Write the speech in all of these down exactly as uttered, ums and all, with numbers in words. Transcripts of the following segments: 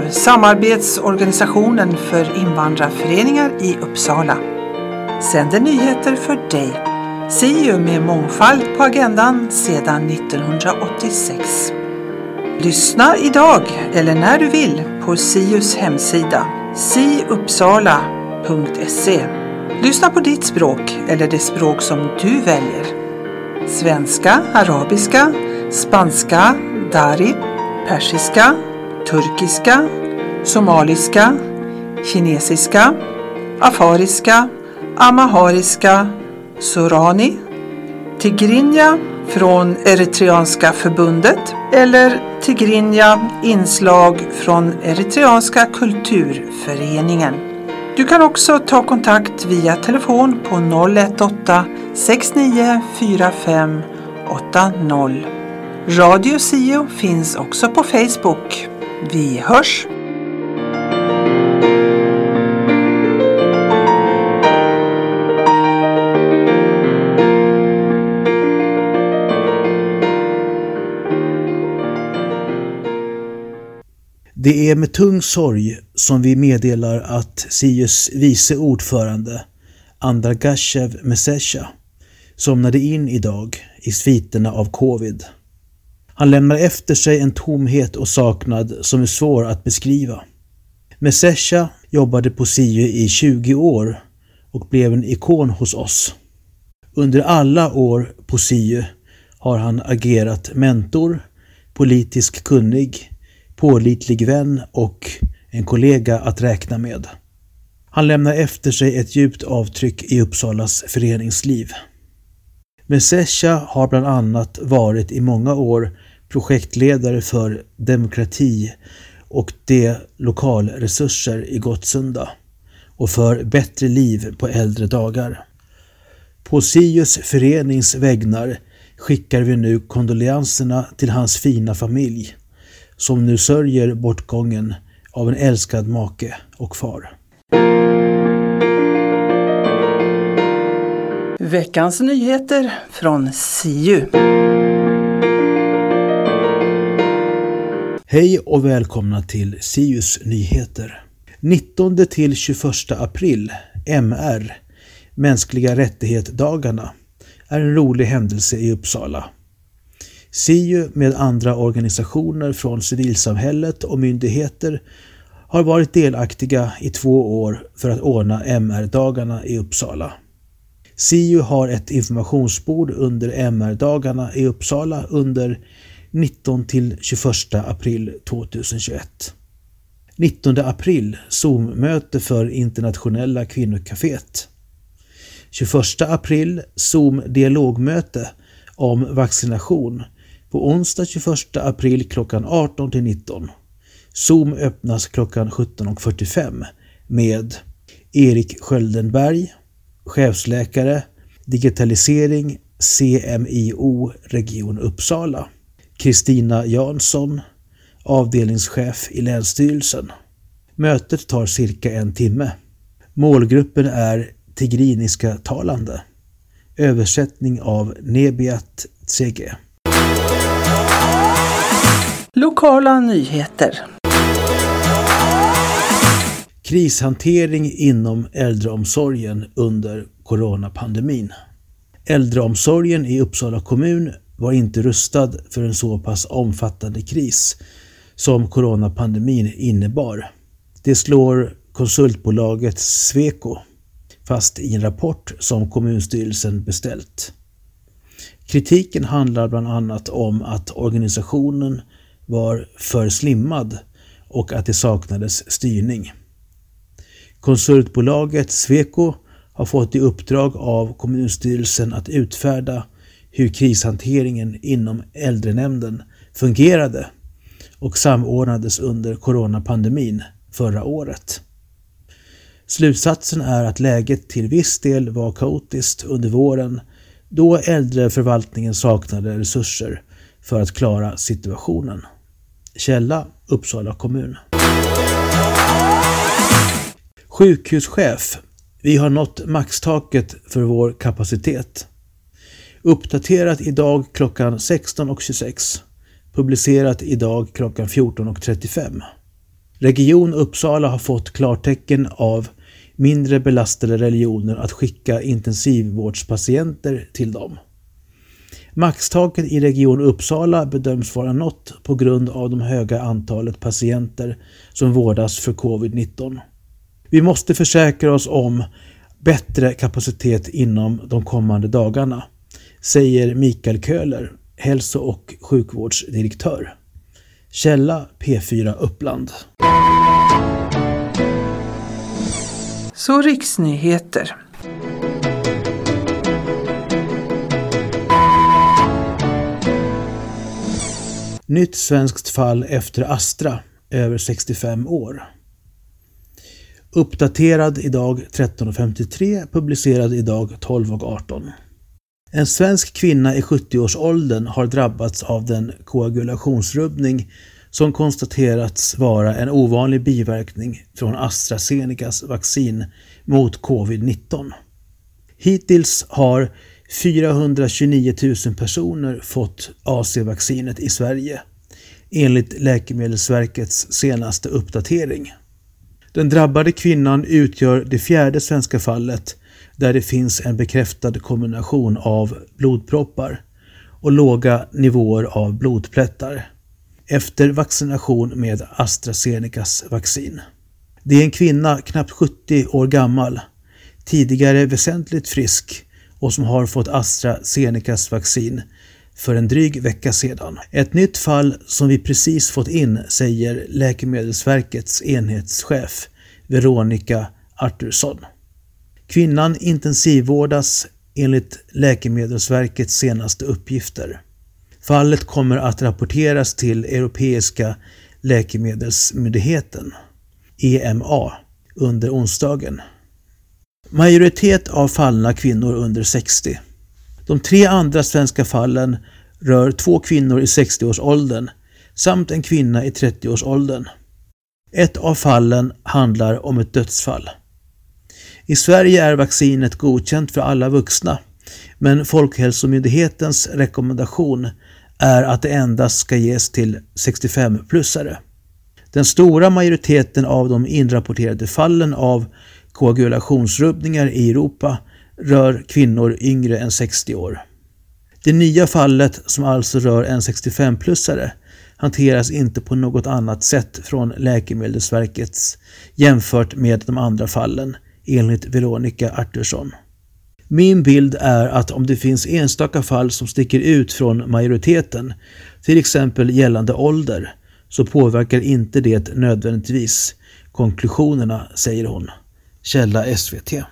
samarbetsorganisationen för invandrarföreningar i Uppsala, sänder nyheter för dig. S I U med mångfald på agendan sedan nittonhundraåttiosex. Lyssna idag eller när du vill på S I U:s hemsida siuppsala punkt se. Lyssna på ditt språk eller det språk som du väljer. Svenska, arabiska, spanska, dari, persiska, turkiska, somaliska, kinesiska, afariska, amahariska, sorani, tigrinja från Eritreanska förbundet eller tigrinja inslag från Eritreanska kulturföreningen. Du kan också ta kontakt via telefon på noll ett åtta sex nio fyra fem åtta noll. Radio S I U finns också på Facebook. Vi hörs! Det är med tung sorg som vi meddelar att S I U:s vice ordförande Andragashev Mesesha somnade in idag i sviterna av covid. Han lämnar efter sig en tomhet och saknad som är svår att beskriva. Mesesha jobbade på S I U i tjugo år och blev en ikon hos oss. Under alla år på S I U har han agerat mentor, politisk kunnig, pålitlig vän och en kollega att räkna med. Han lämnar efter sig ett djupt avtryck i Uppsalas föreningsliv. Mesesha har bland annat varit i många år projektledare för demokrati och de lokalresurser i Gottsunda och för bättre liv på äldre dagar. På S I U:s förenings vägnar skickar vi nu kondolenserna till hans fina familj som nu sörjer bortgången av en älskad make och far. Veckans nyheter från S I U. Hej och välkomna till S I U:s nyheter. nittonde till tjugoförsta april, M R, mänskliga rättighetsdagarna, är en rolig händelse i Uppsala. S I U med andra organisationer från civilsamhället och myndigheter har varit delaktiga i två år för att ordna M R-dagarna i Uppsala. S I U har ett informationsbord under M R-dagarna i Uppsala under nittonde till tjugoförsta april tjugohundratjugoett. nittonde april, Zoom-möte för internationella kvinnokaféet. tjugoförsta april, Zoom-dialogmöte om vaccination. På onsdag tjugoförsta april klockan arton till nitton. Zoom öppnas klockan sjutton och fyrtiofem med Erik Sköldenberg, chefsläkare, digitalisering, C M I O Region Uppsala. Kristina Jansson, avdelningschef i Länsstyrelsen. Mötet tar cirka en timme. Målgruppen är tigriniska talande. Översättning av Nebiat Tsege. Lokala nyheter. Krishantering inom äldreomsorgen under coronapandemin. Äldreomsorgen i Uppsala kommun var inte rustad för en så pass omfattande kris som coronapandemin innebar. Det slår konsultbolaget Sweco fast i en rapport som kommunstyrelsen beställt. Kritiken handlar bland annat om att organisationen var för slimmad och att det saknades styrning. Konsultbolaget Sweco har fått i uppdrag av kommunstyrelsen att utfärda hur krishanteringen inom äldrenämnden fungerade och samordnades under coronapandemin förra året. Slutsatsen är att läget till viss del var kaotiskt under våren då äldreförvaltningen saknade resurser för att klara situationen. Källa Uppsala kommun. Sjukhuschef. Vi har nått maxtaket för vår kapacitet. Uppdaterat idag klockan sexton och tjugosex. Publicerat idag klockan fjorton och trettiofem. Region Uppsala har fått klartecken av mindre belastade regioner att skicka intensivvårdspatienter till dem. Maxtaket i Region Uppsala bedöms vara nått på grund av de höga antalet patienter som vårdas för covid nitton. Vi måste försäkra oss om bättre kapacitet inom de kommande dagarna, säger Mikael Köhler, hälso- och sjukvårdsdirektör. Källa P fyra Uppland. Så riksnyheter. Nytt svenskt fall efter Astra, över sextiofem år. Uppdaterad idag tretton femtiotre, publicerad idag tolv arton. En svensk kvinna i sjuttio-årsåldern har drabbats av den koagulationsrubbning som konstaterats vara en ovanlig biverkning från AstraZenecas vaccin mot covid nitton. Hittills har fyrahundratjugonio tusen personer fått A C-vaccinet i Sverige, enligt Läkemedelsverkets senaste uppdatering. Den drabbade kvinnan utgör det fjärde svenska fallet där det finns en bekräftad kombination av blodproppar och låga nivåer av blodplättar efter vaccination med AstraZenecas vaccin. Det är en kvinna knappt sjuttio år gammal, tidigare väsentligt frisk och som har fått AstraZenecas vaccin för en dryg vecka sedan. Ett nytt fall som vi precis fått in, säger Läkemedelsverkets enhetschef Veronica Artursson. Kvinnan intensivvårdas enligt Läkemedelsverkets senaste uppgifter. Fallet kommer att rapporteras till Europeiska läkemedelsmyndigheten, E M A, under onsdagen. Majoritet av fallna kvinnor under sextio. De tre andra svenska fallen rör två kvinnor i sextio-årsåldern samt en kvinna i trettio-årsåldern. Ett av fallen handlar om ett dödsfall. I Sverige är vaccinet godkänt för alla vuxna, men Folkhälsomyndighetens rekommendation är att det endast ska ges till sextiofem-plussare. Den stora majoriteten av de inrapporterade fallen av koagulationsrubbningar i Europa rör kvinnor yngre än sextio år. Det nya fallet, som alltså rör en sextiofem-plussare, hanteras inte på något annat sätt från Läkemedelsverkets jämfört med de andra fallen, enligt Veronica Artursson. Min bild är att om det finns enstaka fall som sticker ut från majoriteten, till exempel gällande ålder, så påverkar inte det nödvändigtvis konklusionerna, säger hon. Källa S V T.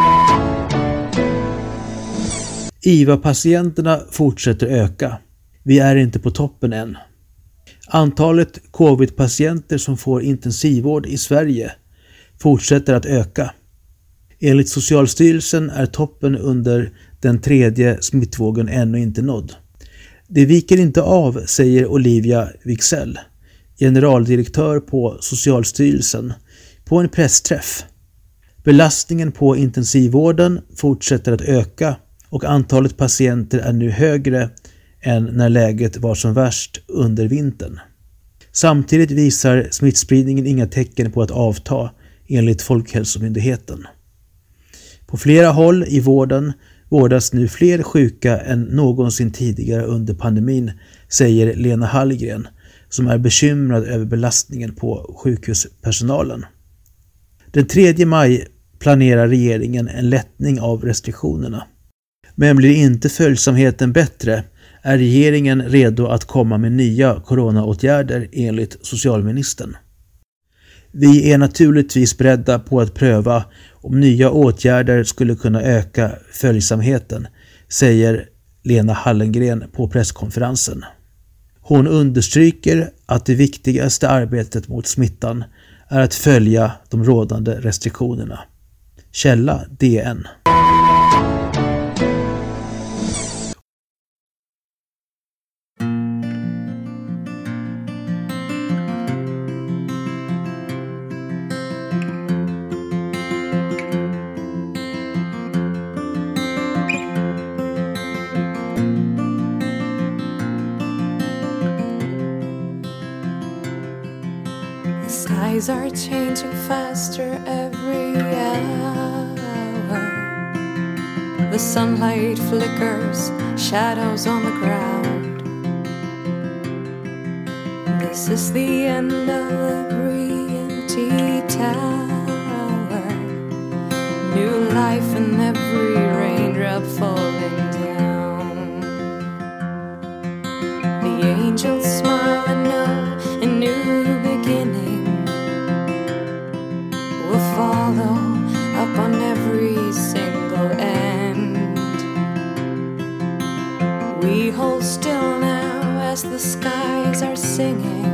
I V A-patienterna fortsätter öka. Vi är inte på toppen än. Antalet covid-patienter som får intensivvård i Sverige fortsätter att öka. Enligt Socialstyrelsen är toppen under den tredje smittvågen ännu inte nådd. Det viker inte av, säger Olivia Wicksell, generaldirektör på Socialstyrelsen, på en pressträff. Belastningen på intensivvården fortsätter att öka och antalet patienter är nu högre än när läget var som värst under vintern. Samtidigt visar smittspridningen inga tecken på att avta, enligt Folkhälsomyndigheten. På flera håll i vården vårdas nu fler sjuka än någonsin tidigare under pandemin, säger Lena Hallgren, som är bekymrad över belastningen på sjukhuspersonalen. Den tredje maj planerar regeringen en lättning av restriktionerna. Men blir inte följsamheten bättre är regeringen redo att komma med nya coronaåtgärder, enligt socialministern. Vi är naturligtvis beredda på att pröva om nya åtgärder skulle kunna öka följsamheten, säger Lena Hallengren på presskonferensen. Hon understryker att det viktigaste arbetet mot smittan är att följa de rådande restriktionerna. Källa D N. skies are changing faster every hour. The sunlight flickers, shadows on the ground. This is the end of every empty tower. New life in every raindrop falling down. The angels smile and know a new beginning will follow up on every single end. We hold still now as the skies are singing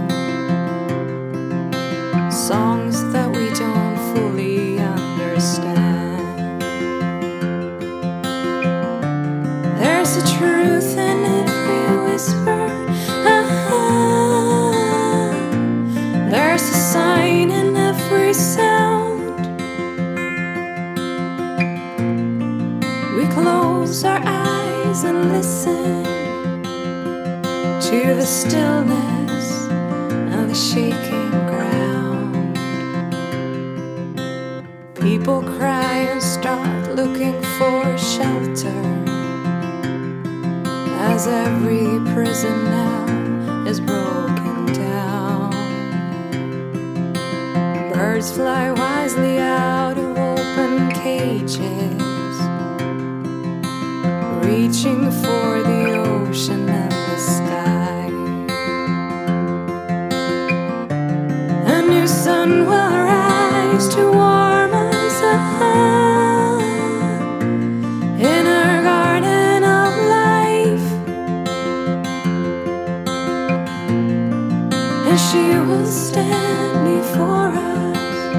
songs that we don't fully understand. There's a truth in every whisper, uh-huh. There's a sign in every sound. We close our eyes and listen to the stillness of the shaking ground. People cry and start looking for shelter as every prison now is broken down. Birds fly wisely out of open cages, reaching for the ocean and the sky. A new sun will rise to warm us up in our garden of life, and she will stand before us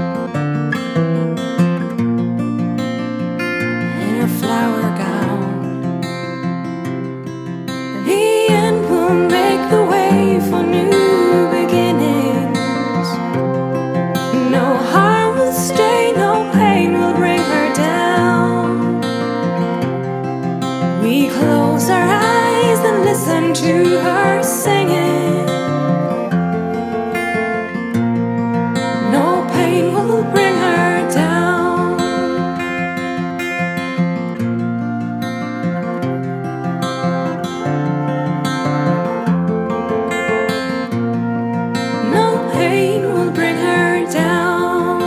in her flower gown. The end will make the way for new beginnings. No harm will stay, no pain will bring her down. We close our eyes and listen to her singing. No pain will bring her down. No pain will bring her down.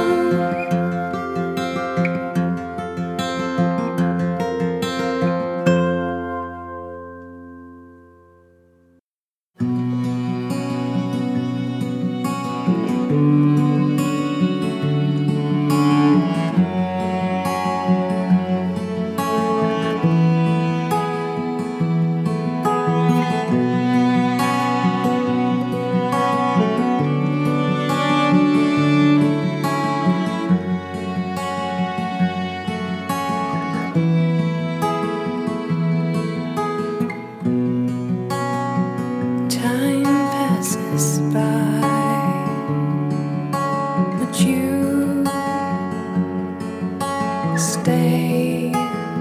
Time passes by, but you stay.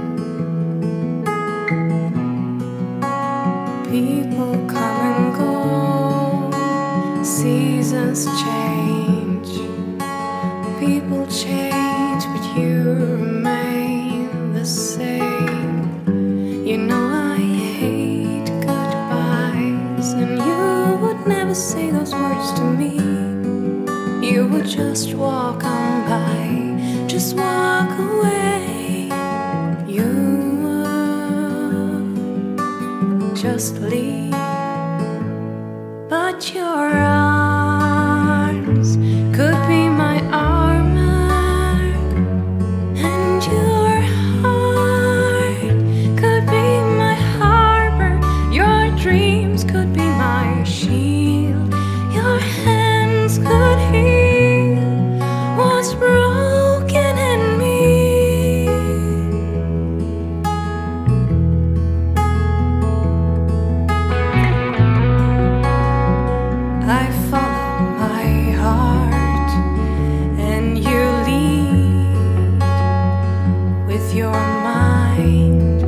People come and go, seasons change. People change, but you remain the same. You know I hate goodbyes, and you would never say those words to me. You would just walk on by, just walk away. You would just leave, but your arms could be my armor, and your heart could be my harbor. Your dreams could be my shield. Your hands could heal what's broken in me. I follow my heart, and you lead with your mind.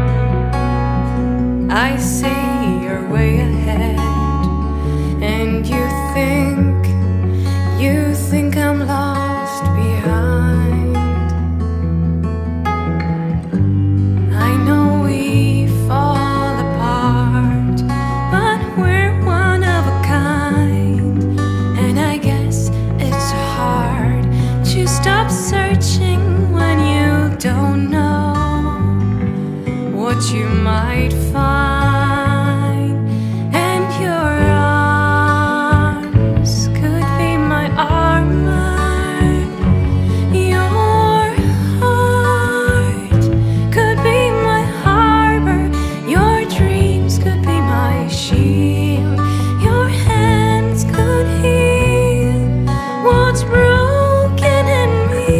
I say you're way ahead, and what you might find, and your arms could be my armor, your heart could be my harbor, your dreams could be my shield, your hands could heal what's broken in me.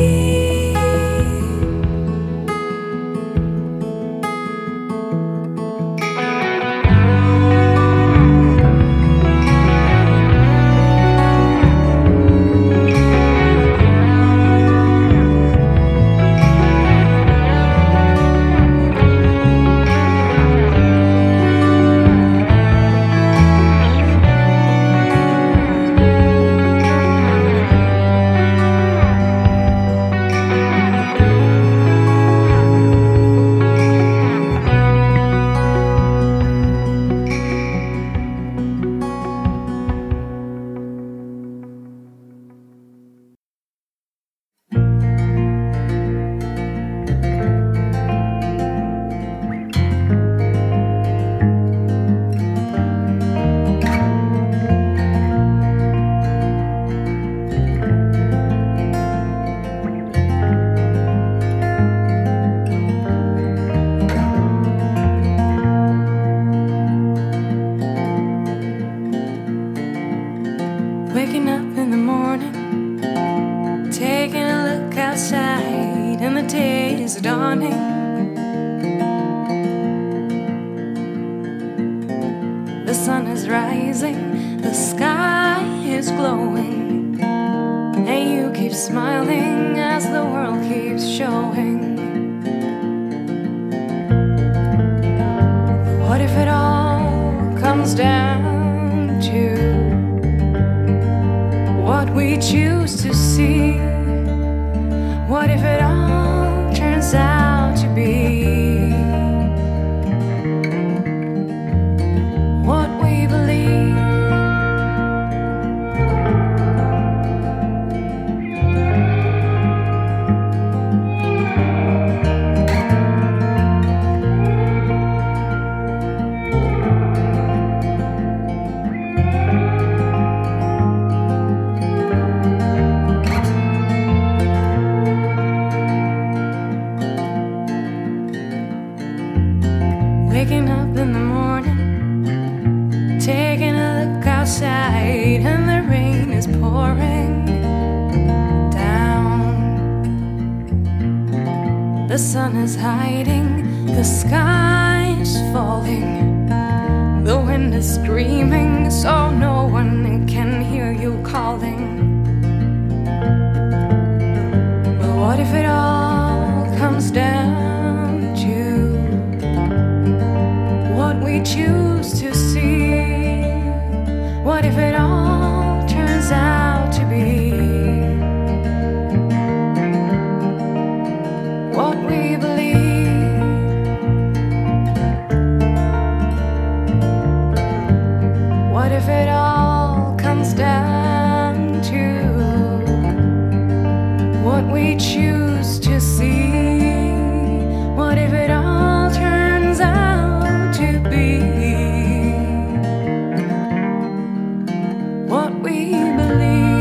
Waking up in the morning, taking a look outside, and the day is dawning. The sun is rising, the sky is glowing, and you keep smiling as the world keeps showing. But what if it all comes down to what we choose to see? What if it all turns out to be what we believe? Waking up in the morning, taking a look outside, and the rain is pouring down. The sun is hiding, the sky is falling, the wind is screaming, so no one can hear you calling. But what if it all comes down to what we choose to see? What if it all turns out to be what we believe? What if it all comes down to what we choose to see? What if it all turns out to be what we believe?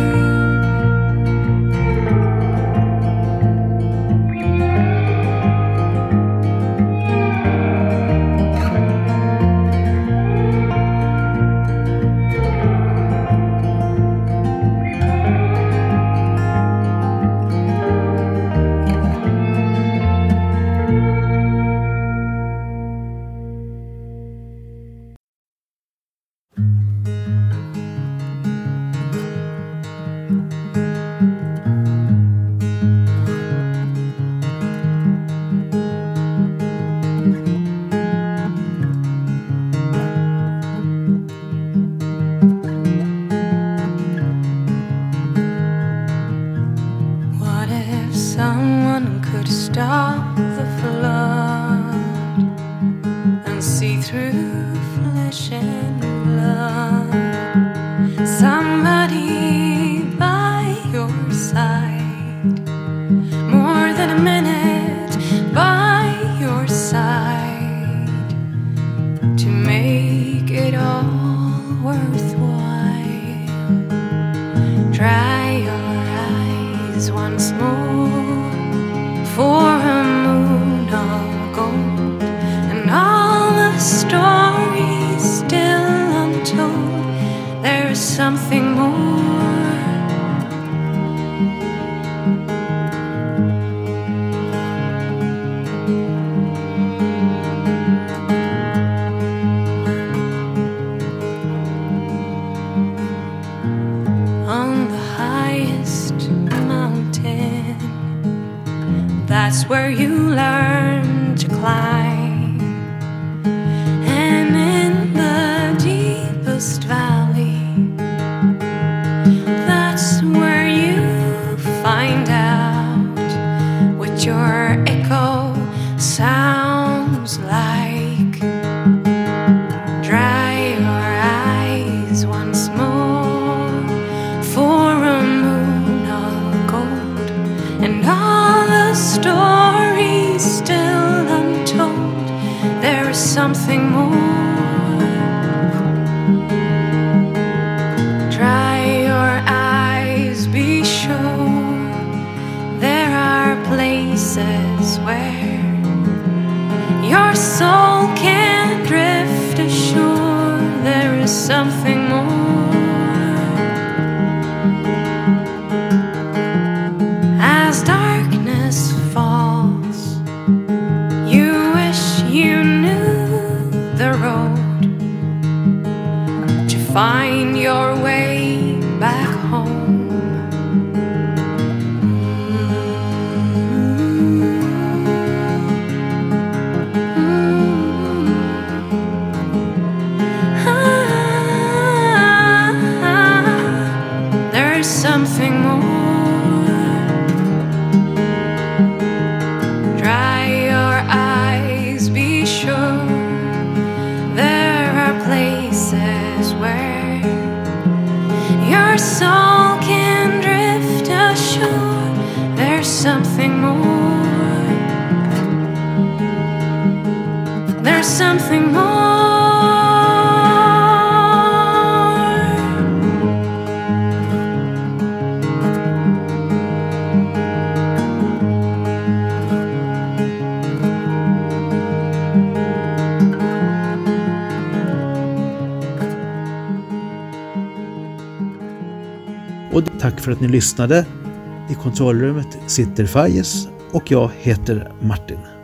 Stop the flood and see through flesh and blood. Somebody by your side, more than a minute by your side. eyes once more for a moon of gold, and all the stories still untold. There's something more. That's where you learn to climb, and in the deepest valley, that's where you find out what your echo sounds like. Dry your eyes once more for a moon of gold, and all the stories still untold. There is something more. Dry your eyes, be sure there are places where your soul can drift ashore. There is something more. As darkness falls, you wish you knew the road to find your way back home. There's something more. Dry your eyes, be sure there are places where your soul can drift ashore. There's something more. There's something more. Och tack för att ni lyssnade. I kontrollrummet sitter Fajes och jag heter Martin.